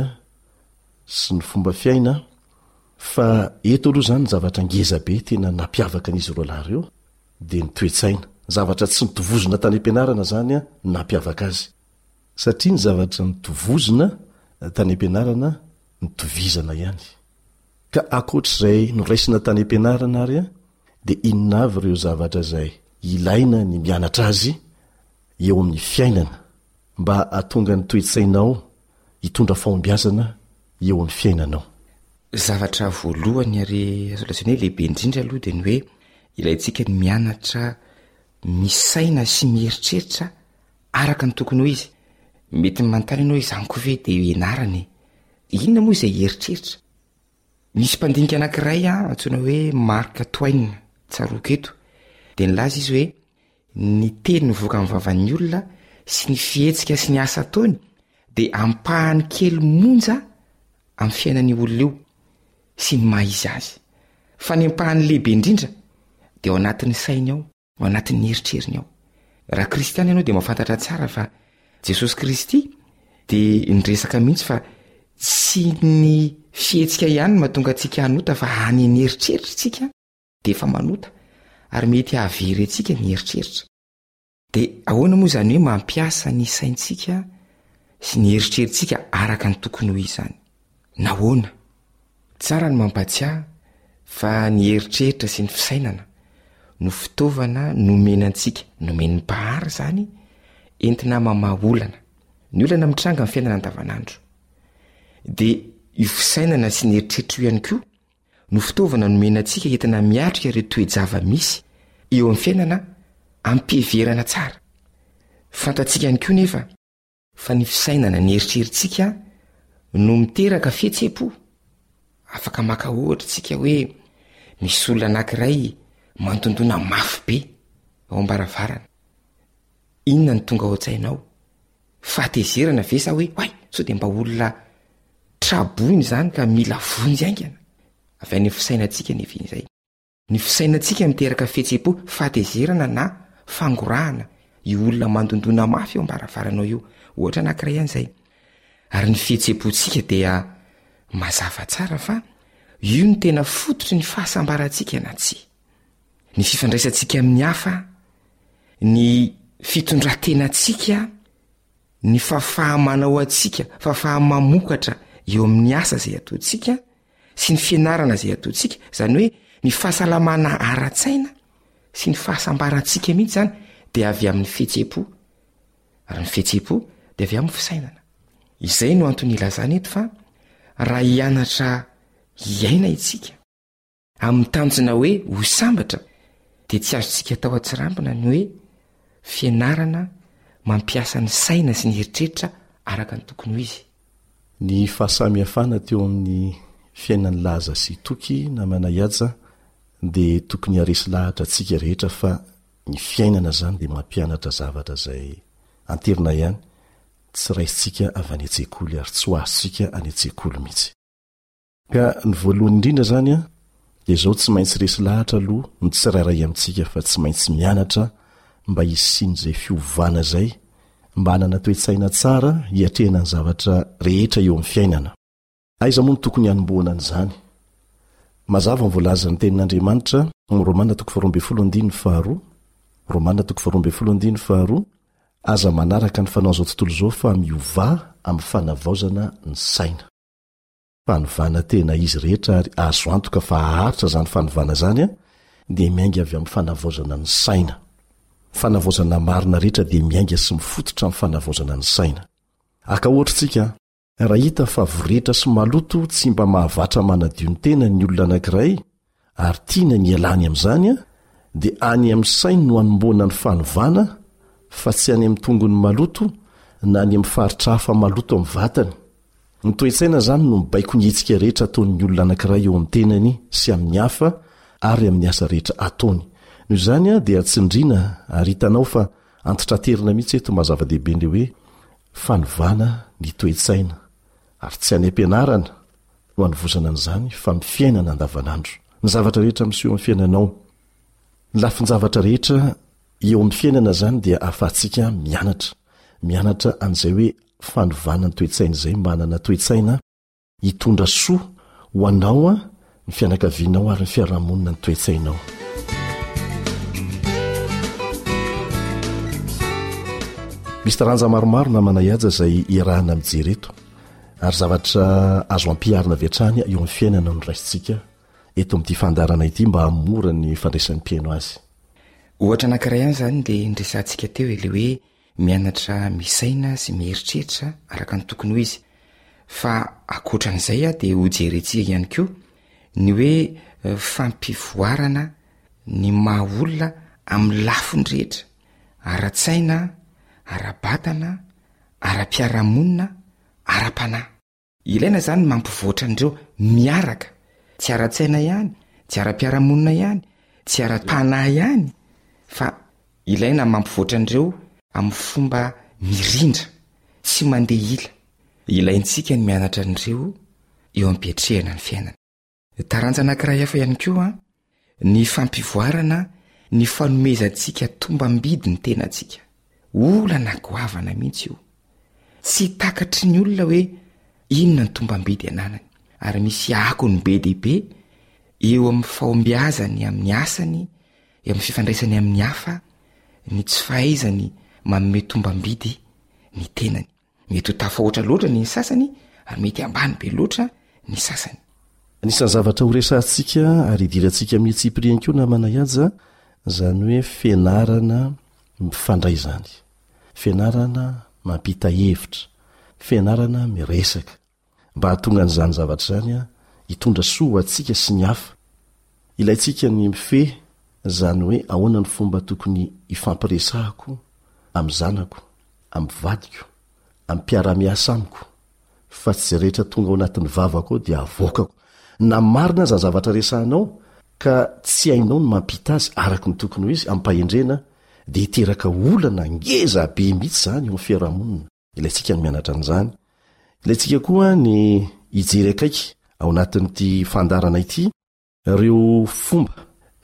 sy ny fomba fiaina fa eto aloha zany zavatra ngeza be tena nampiavaka an'izy roa lahy ireo dia ny toetsaina zavatra tsy nitovozona tany ampianarana zany a nampiavaka azy satria ny zavatra nitovozona tany ampianarana nitovizana ihany ka akoatr'izay noraisina tany ampianarana ary a dia inona avy ireo zavatra izay ilaina ny mianatra azy eo amin'ny fiainana mba atonga ny toetsainao hitondra fahombiazana eo amin'ny fiainanao zavatra voalohany ary azo lazaina hoe lehibe indrindra aloha dia ny hoe ilayntsika ny mianatra misaina sy mieritreritra araka ny tokony ho izy mety manontany ianao izany koa ve dia ianarany inona moa izay eritreritra misy mpandinika anankiray a antsoina hoe Mark Twain tsaroako eto dia nilaza izy hoe ny teny nivoaka amin'ny vavan'ny olona sy ny fihetsika sy ny asa ataony dia ampahany kely monja amin'ny fiainan'ny olona io sy ny mahizy azy fa ny ampahany lehibe indrindra dia ao anatin'ny sainy ao ao anatin'ny eritreriny ao raha kristiana ianao dia mahafantatra tsara fa Jesosy Kristy dia niresaka mihitsy fa tsy ny fihetsika ihany mahatonga antsika hanota fa any ny eritreritra tsika dia efa manota ary mety hahavery antsika ny eritreritra dia ahoana moa izany hoe mampiasa ny saintsika sy ny eritrerintsika araka ny tokony ho izany nahoana tsara ny mampatsiahy fa ny eritreritra sy ny fisainana no fitaovana nomenantsika nomen'ny mpahary zany entina mamaolana ny olana mitranga amin'ny fiainana andavanandro dia io fisainana sy ny eritreritra io ihany koa no fitaovana nomenantsika entina miatrika ireo toejava misy eo amin'ny fiainana ampiheverana tsara fantatsika ihany koa nefa fa ny fisainana ny eritrerintsika no miteraka fihetsem-po afaka maka ohatra tsika hoe misy olona anankiray mantondona mafy be ao ambaravarana inona ny tonga ao an-tsainao fahatezerana ve sa hoe ay sao dia mba olona traboiny zany ka mila vonjy aingana avy any fisainantsika nevin'izay ny fisainantsika miteraka fihetseham-po fahatezerana na fangorahana io olona mandondona mafy eo ambarafaranao io ohatra anankiray ian'izay. Ary ny fihetseham-pontsika dia mazava tsara fa io ny tena fototry ny fahasambarantsika na tsia. Ny fifandraisantsika amin'ny hafa, ny fitondrantenantsika, ny fahafahamanao antsika, fahafahamamokatra eo amin'ny asa izay ataontsika sy ny fianarana izay ataontsika, izany hoe ny fahasalamana ara-tsaina sy ny fahasambarantsika mihitsy zany dia avy amin'ny fihetseham-po. Ary ny fihetseham-po dia avy amin'ny fisainana. Izay no antony ilazana eto fa raha hianatra hiaina itsika amin'ny tanjona hoe ho sambatra dia tsy azontsika tao atsirambina ny hoe fianarana mampiasa ny saina sy ny heritreritra araka ny tokony ho izy. Ny fahasamihafana teo amin'ny fiainan'ny laza sy toky na manahiaja dia tokony haresy lahatra antsika rehetra fa ny fiainana zany dia mampianatra zavatra izay anterina ihany, tsy raisitsika avy any an-tsekoly ary tsy ho azontsika any an-tsekoly mihitsy. Ka ny voalohany indrindra zany a dia izao tsy maintsy resy lahatra aloha ny tsirairay amintsika fa tsy maintsy mianatra mba hisiny izay fiovana izay mba hanana toe-tsaina tsara hiatrehana ny zavatra rehetra eo amin'ny fiainana. Aiza moa no tokony hanomboana an'izany? Mazava ny voalaza ny tenin'Andriamanitra amin'ny Romana toko faharoa ambin'ny folo andiny faharoa, Romana toko faharoa ambin'ny folo andiny faharoa, aza manaraka ny fanao izao tontolo izao fa miova amin'ny fanavaozana ny saina. Fanovana tena izy rehetra ary azo antoka fa haharitra zany fanovana zany a dia miainga avy amin'ny fanavaozana ny saina. Fanavaozana marina rehetra dia miainga sy mifototra amin'ny fanavaozana ny saina. Aka ohatra tsika, raha hita fa voretra sy maloto tsy mba mahavatra manadio ny tena ny olona anankiray ary tiana ny ialany amin'izany a dia any amin'ny saina no hanomboana ny fanovana fa tsy any amin'ny tongony maloto na any amin'ny faritra hafa maloto amin'ny vatany. Ny toe-tsaina zany no mibaiko ny hetsika rehetra ataon'ny olona anankiray eo amin'ny tenany sy amin'ny hafa ary amin'ny asa rehetra ataony. Noho izany a dia atsindriana ary hitanao fa antitraterina mihitsy eto mazava-dehibe ndre hoe fanovana ny toe-tsaina ary tsy any am-pianarana no hanovozana an'izany fa amin'ny fiainana andavanandro. Ny zavatra rehetra miseho amin'ny fiainanao, ny lafin-javatra rehetra eo amin'ny fiainana zany dia ahafahantsika mianatra, mianatra an'izay hoe fanovana ny toe-tsaina izay mba hanana toe-tsaina hitondra soa ho anao a ny fianakavianao ary ny fiarahamonina ny toe-tsainao. Misy taranja maromaro na manahiaja izay iarahana mijery eto ary zavatra azo ampiarina avy hatrany eo amin'ny fiainana no raisitsika eto amin'ity fandarana ity mba hamora ny fandraisan'ny mpiaino azy. Ohatra anankiray ihany zany dia ndresantsika teo ilay hoe mianatra misaina sy mieritreritra araka ny tokony ho izy. Fa akoatran'izay a dia ho jerentsika ihany koa ny hoe fampivoarana ny maha olona amin'ny lafiny rehetra, ara-tsaina, ara-batana, ara-piarahamonina, ara-panahy. Ilaina zany mampivoatra an'ireo miaraka, tsy ara-tsaina ihany, tsy ara-piarahamonina ihany, tsy ara-panahy ihany, fa ilaina mampivoatra an'ireo amin'ny fomba mirindra, tsy mandeha ila. Ilaintsika ny mianatra an'ireo eo am-piatrehana ny fiainana. Taranja anankiray hafa ihany koa ny fampivoarana ny fanomezantsika tombam-bidy ny tenantsika. Olana goavana mihitsy io. Tsy takatry ny olona hoe inona ny tombam-bidy ananany, ary misy akony be dehibe eo amin'ny fahombiazany amin'ny asany, eo amin'ny fifandraisany amin'ny hafa, ny tsy fahaizany manome tombam-bidy ny tenany. Mety ho tafahoatra loatra ny sasany ary mety ambany be loatra ny sasany. Anisan'ny zavatra ho resantsika ary idirantsika amin'ny Tsipriana koa na manahiaja zany hoe fianarana mifandray zany, fianarana mampita hevitra, fianarana miresaka mba hahatonga an'izany zavatra zany a hitondra soa atsika sy ny hafa. Ilaintsika ny mifehy zany hoe ahoana ny fomba tokony ifampiresahako amin'ny zanako, amin'ny vadiko, amin'ny mpiara-miasa amiko, fa tsy izay rehetra tonga ao anatin'ny vavako ao dia avoakako. Na marina zany zavatra resahanao ka tsy hainao ny mampita azy araka ny tokony ho izy ampahendrena dia hiteraka olana ngeza be mihitsy zany eo amin'ny fiarahamonina. Ilaintsika ny mianatra an'izany. Ilaintsika koa ny hijery akaiky ao anatin'ity fandarana ity ireo fomba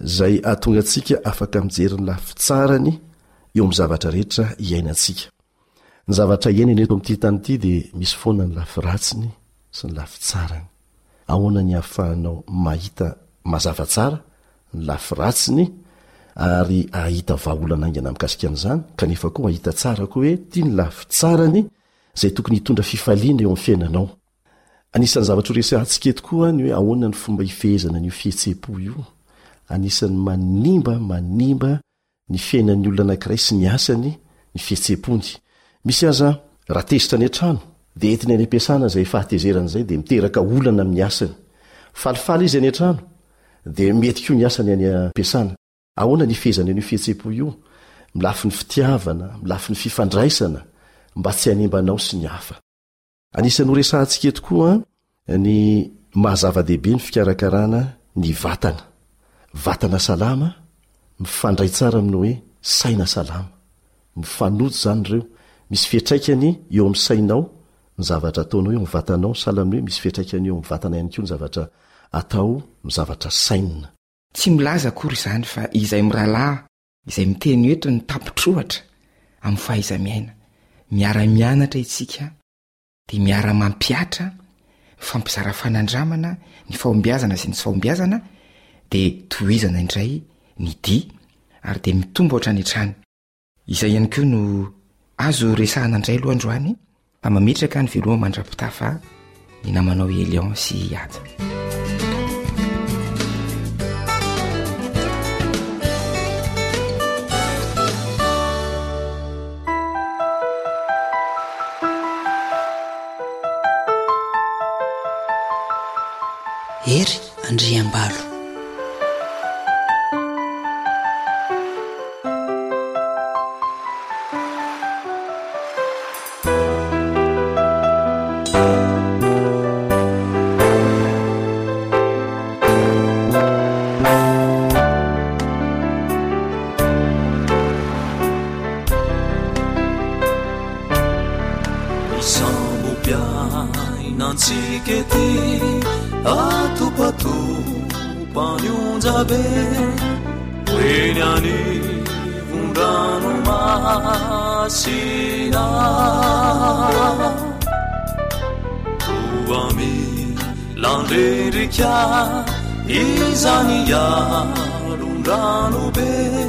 zay atonga antsika afaka mijeriny lafitsarany eo amy zavatra rehetra iainantsika. Ny zavatra iainany eto am'ty tany ity dia misy foana ny lafiratsiny sy ny lafitsarany. Ahoana ny ahafahanao mahita mazava tsara ny lafiratsiny ary ahita vahaolana aingana mikasika an'izany, kanefa koa ahita tsara koa hoe tia ny lafitsarany zay tokony hitondra fifaliana eo amin'ny fiainanao. Anisan'ny zavatra resantsika eto koa ny hoe ahoana ny fomba hifehezana ny fihetseham-po io. Anisan'ny manimba manimba ny fiainan'ny olona anankiray sy ny asany ny fihetseham-pony. Misy aza raha tezitra ny an-trano dia entiny any am-piasana izay fahatezerana izay dia miteraka olana amin'ny asany. Falifaly izy any an-trano dia mety koa ny asany any am-piasana. Ahoana ny fihezana ny fihetseham-po io? Milafy ny fitiavana, milafy ny fifandraisana mba tsy hanimbanao sy ny hafa. Anisan'ny ho resantsika eto koa ny mahazava-dehibe ny fikarakarana ny vatana. Vatana salama, mifandray tsara amin'ny hoe saina salama. Mifanojo zany ireo. Misy fiatraikany eo amin'ny sainao ny zavatra ataonao eo amin'ny vatanao, sahala hoe misy fiatraikany eo amin'ny vatana ihany koa ny zavatra atao ny zavatra saina. Tsy milaza akory izany fa izay mirahalahy, izay miteny eto ny tampitrohatra amin'ny fahaiza-miaina. Miara-mianatra itsika dia miara-mampiatra, fampizara fanandramana, ny fahombiazana sy ny tsy fahombiazana dia tohizana indray ny dia ary dia mitombo ohatrany hatrany. Izay ihany koa no azo resahana indray aloha androany mba mametraka ny veloha mandra-pitafa ny namanao Elion sy Iada. Ery Andriambalo. Izani yalundrano be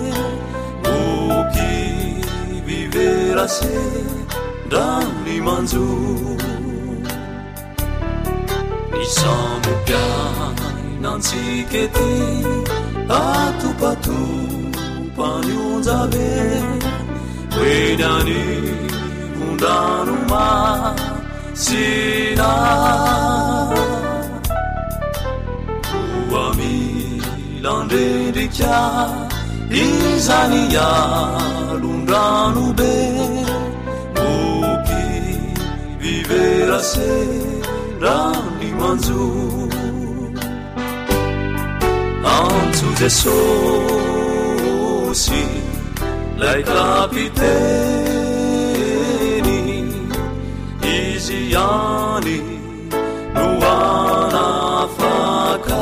Muki vivera se Dani manzu Nisamu piai nansiketi Atu patu panyunza be Wedani undanu ma sina Landrika izani yalundrano be Muki vivera se rani manzu Anzu Jesusi lai capiteni Iziani nuana faka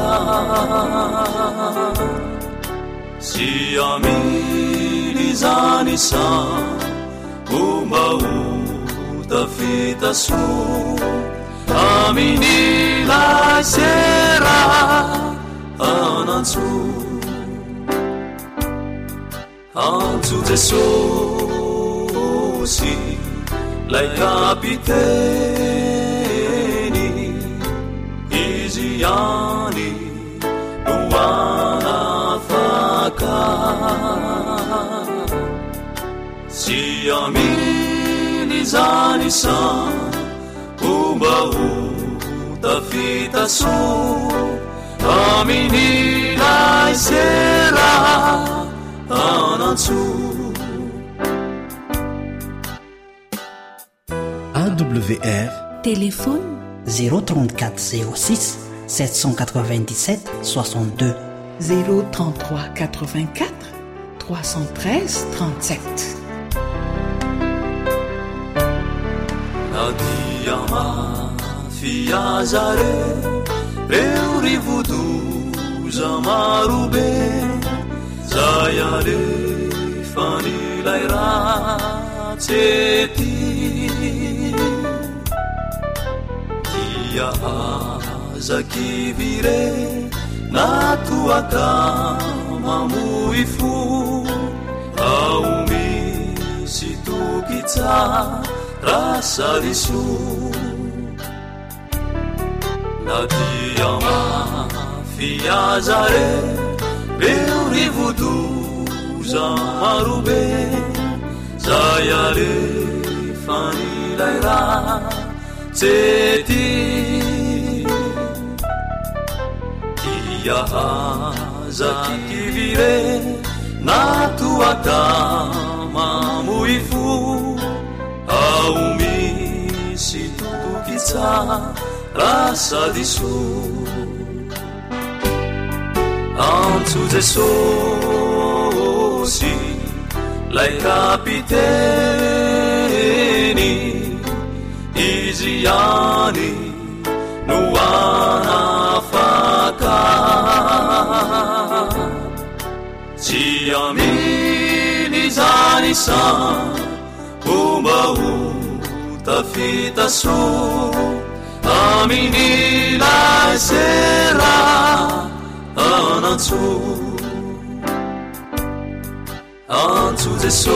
Si amini zani sa Umba utafita su Amini la sera Anansu Anzu Jesusi Lai capiteni Iziani Nuana faka Si amini zani sa Umba utafita su Amini la sera Anansu A W R Téléphone zéro trente-quatre zéro six sept cent quatre-vingt-dix-sept soixante-deux zéro trente-trois quatre-vingt-quatre trois cent treize trente-sept Nadiama fiazare Reu rivuduza marube zay alefa nilay ratsety dia hazakivire natoaka mamoy fo ao misy tokitsa rasariso na dia mafiazare reo rivodoza marobe zay alefa nilay ratsety dia hazakivire natoaka mamoy fo ao misy tokitsa rasadiso antso jesosy lay kapiteny izy any no anafaka tsy aminy zany sa fomba ho tafitaso aminy lay sera anantso antso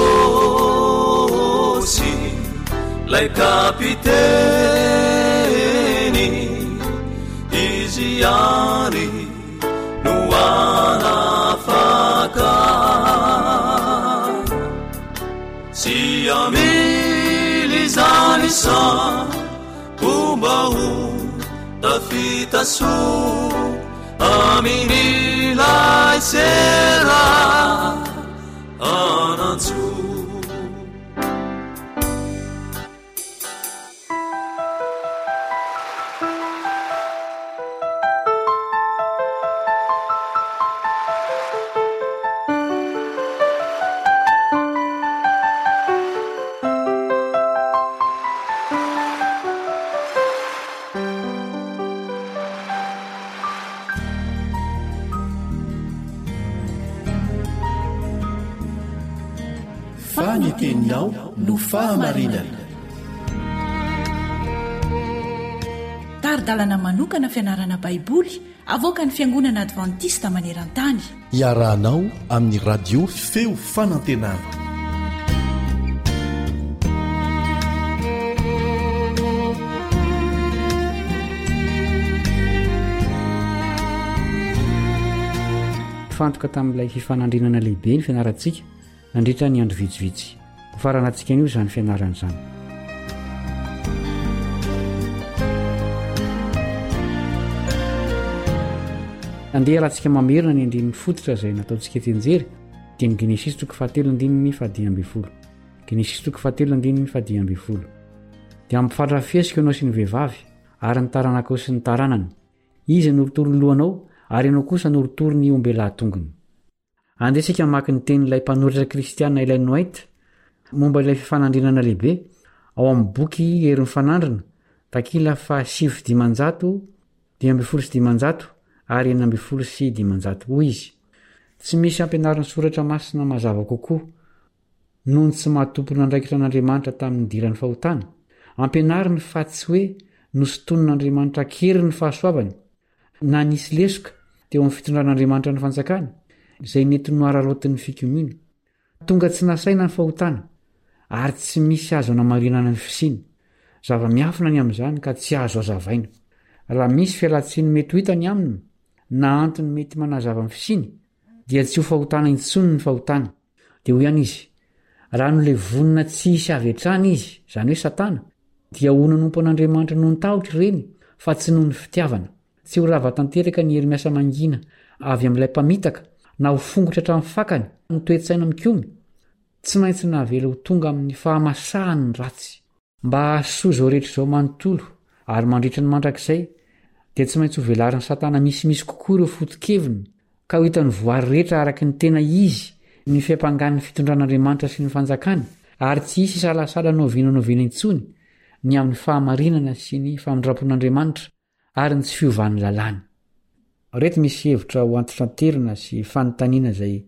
jesosy lay kapiteny izy any no anafaka tsy amily zany sa fomba ho tafitaso aminy lay sera anantso faniteninao no fahamarinana taridalana manokana fianarana baiboly avoaka ny fiangonana advantista maneran-tany iarahanao amin'ny radio feo fanantenana fantoka tamin'ilay fifanandrinana lehibe ny fianarantsika nandritra ny andro vitsivitsy ho faranantsika an'io izany fianarana izany andeha rahantsika mamerina ny andrininy fototra izay nataontsika tenjery dia ny genesis toko fahatelo andininy fahadimy ambin'ny folo genesis toko fahatelo andininy fahadimy ambin'ny folo dia ampifandrafesika ianao sy ny vehivavy ary ny taranakao sy ny taranany izy norotoro ny lohanao ary ianao kosa norotoro ny ombelahatongony andesika maki ny tenyilay mpanoratra kristiana Ellen White momba ilay fifanandrinana lehibe ao amin'ny boky herin'ny fanandrina takila fa sivy dimanjato dimy ambin'ny folo sy dimanjato ary enina ambin'ny folo sy dimanjato hoy izy tsy misy ampianariny soratra masina mazava kokoa noho ny tsy mahatompo nandraikitra an'Andriamanitra tamin'ny dirany fahotana ampianariny fa tsy hoe nosotonon'Andriamanitra kery ny fahasoavany na nisy lesoka teo amin'ny fitondran'Andriamanitra ny fanjakany izay nety nohararotiny fikomiana tonga tsy nasaina ny fahotana ary tsy misy azo anamarinana ny fisiny zava-miafina ny amin'izany ka tsy azo azavaina raha misy fialatsiny mety ho hitany aminy na antony mety manazava ny fisiny dia tsy ho fahotana intsony ny fahotana dia ho ihany izy raha no le vonina tsy hisy avy hatrany izy izany hoe satana dia ho nanompo an'Andriamanitra noho ny tahotra ireny fa tsy noho ny fitiavana tsy ho rava tanteraka ny hery miasa mangina avy amin'ilay mpamitaka na ho fongotra hatramin'ny fakany ny toetsaina mikomy tsy maintsy navela ho tonga amin'ny fahamasahany ny ratsy mba hahasoa izao rehetra izao manontolo ary mandritra ny mandrakizay dia tsy maintsy ho velarin'ny satana misimisy kokoa ireo foto-keviny ka ho hitany voary rehetra araky ny tena izy ny fiampangan'ny fitondran'Andriamanitra sy ny fanjakany ary tsy hisy salasala noviana noviana intsony ny amin'ny fahamarinana sy ny famindrampon'Andriamanitra ary ny tsy fiovan'ny lalàny. Reto misy hevitra ho antotanterina sy fanontaniana izay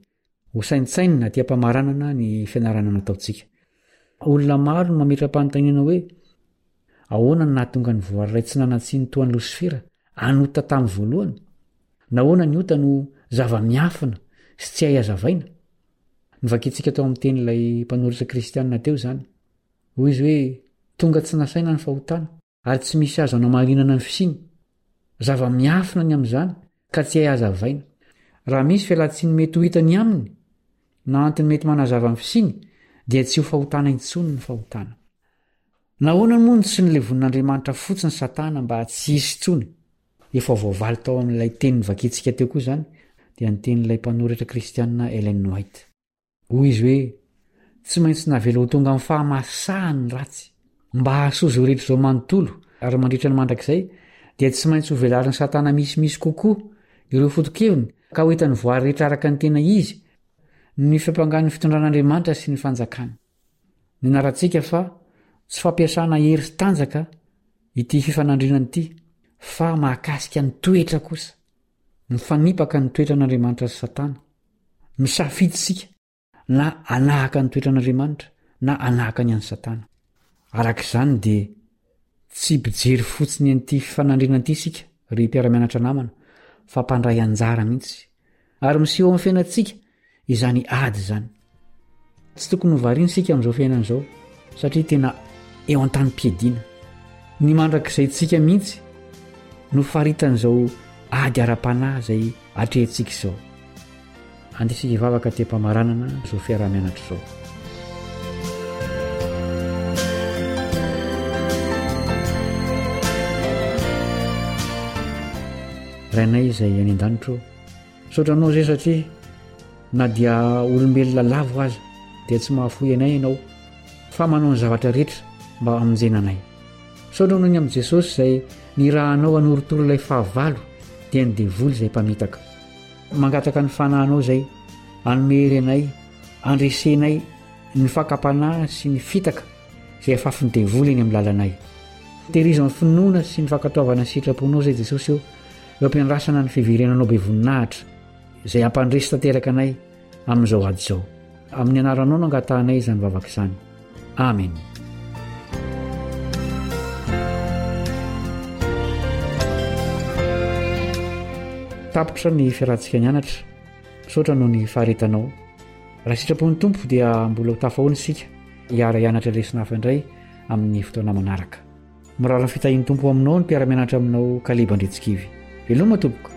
ho saintsainina dia mpamaranana ny fianarana nataontsika. Olona maro no mametra-panontaniana hoe ahoana ny nahatonga ny voary ray tsy nanatsiny toan'ny Losifera anota tamin'ny voalohany? Nahoana ny ota no zava-miafina sy tsy hay hazavaina? Nivakintsika tao amin'ny tenyilay mpanoritra kristianina teo zany. Hoy izy hoe tonga tsy nasaina ny fahotana ary tsy misy azo anamarinana ny fisiny. Zava-miafina ny amin'izany ka tsy hay hazavaina. Raha misy fialatsiny mety ho hitany aminy na antony mety manazava ny fisiny dia tsy ho fahotana intsony ny fahotana. Nahoana moa ny tsy nyle vonin'Andriamanitra fotsiny Satana mba tsy hisy intsony? Efa voavaly tao amin'ilay teny nivakintsika teo koa zany dia ny tenyilay mpanoratra kristianina Ellen White. Hoy izy hoe tsy maintsy navela ho tonga amin'ny fahamasahany ratsy mba hahasozo rehetra izao manontolo ary mandritra ny mandrakizay dia tsy maintsy ho velarin'ny Satana misimisy kokoa ireo fotokeviny ka ho hitany voary rehetra araka ny tena izy ny fampangan'ny fitondran'Andriamanitra sy ny fanjakany. Ninarantsika fa tsy fampiasana hery sy tanjaka ity fifanandrinana ity fa mahakasika ny toetra kosa. Mifanipaka ny toetra n'Andriamanitra sy Satana. Misafiditsika na anahaka ny toetra n'Andriamanitra na anahaka ny an'ny Satana. Arak'izany dia tsy bijery fotsiny an'ity fifanandrinana ity sika ry mpiara-mianatra namana fa mpandray anjara mihitsy ary miseho amin'ny fiainantsika izany ady zany. Tsy tokony ho variana sika amin'izao fiainan'izao satria tena eo an-tany-piadiana. Ny mandrakizay tsika mihitsy no faritan'izao ady ara-panahy izay atrehantsika izao. Andesika hivavaka te-pamaranana izao fiara-mianatra izao. Rainay izay any an-danitro, saotranao izay satria na dia olombelona lavo aza dia tsy mahafoy anay ianao fa manao ny zavatra rehetra mba hamonjenanay. Saotranao ny amin'i Jesosy izay nirahanao hanorotoro ilay fahavalo dia ny devoly izay mpamitaka. Mangataka ny fanahinao izay anomery anay, andresenay ny fakapanahy sy ny fitaka izay afafin'ny devoly eny amin'ny lalanay. Tehirizana ny finoana sy ny fankatoavana ny sitraponao izay Jesosy eo eo ampiandrasana ny fiverenanao be voninahitra izay ampandresy tanteraka anay amin'izao ady izao. Amin'ny anaranao no angatahanay izany vavaka izany. Amen. Tapitra ny fiarahantsika nianatra, saotra noho ny faharetanao. Raha sitrapon'ny Tompo dia mbola ho tafahoana isika hiara hianatra lesona hafa indray amin'ny fotoana manaraka. Mirara ny fitahian'ny Tompo aminao ny mpiara-mianatra aminao Kaleba Andretsikivy. Veloma tompoko.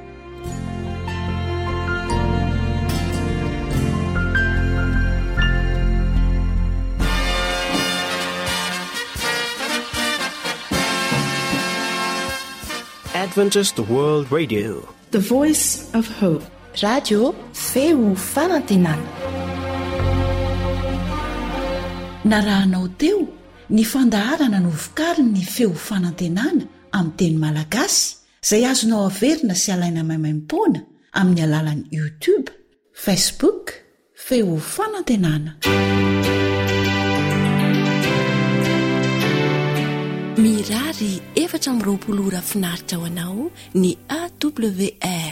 Adventist World Radio, The Voice of Hope. Radio feo fanantenana. Narahanao teo ny fandaharana no vokariny ny feo fanantenana amin'ny teny malagasy izay azonao averina sy alaina maimaim-poana amin'ny alalan'ny YouTube, Facebook, feo fanantenana. Mirary efatra amby roapolo ora finaritra ho anao ny A W R